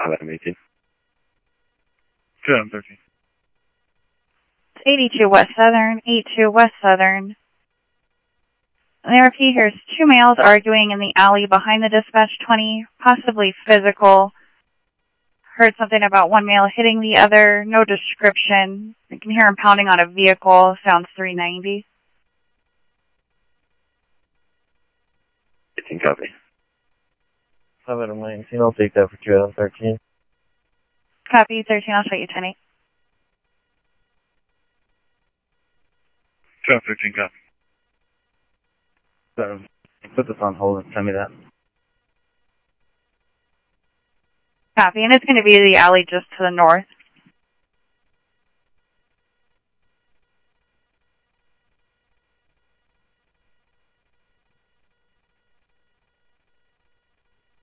1118. 2013. 82 West Southern, 82 West Southern. And there, repeat, here's two males arguing in the alley behind the dispatch 20, possibly physical. Heard something about one male hitting the other, no description. You can hear him pounding on a vehicle, sounds 390. 18 copy. 1119, I'll take that for 2013. Copy, 13, I'll show you 10-8. 2013 copy. So, put this on hold and send me that. Copy, and it's going to be the alley just to the north.